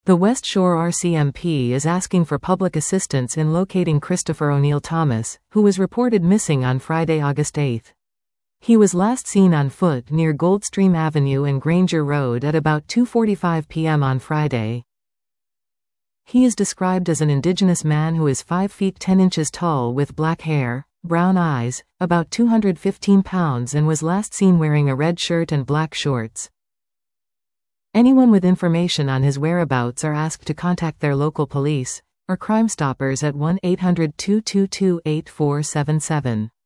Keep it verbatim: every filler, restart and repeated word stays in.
The West Shore R C M P is asking for public assistance in locating Christopher O'Neill Thomas, who was reported missing on Friday, August eighth. He was last seen on foot near Goldstream Avenue and Granger Road at about two forty-five p m on Friday. He is described as an indigenous man who is five feet ten inches tall with black hair, brown eyes, about two hundred fifteen pounds, and was last seen wearing a red shirt and black shorts. Anyone with information on his whereabouts are asked to contact their local police or Crime Stoppers at one eight hundred, two two two, eight four seven seven.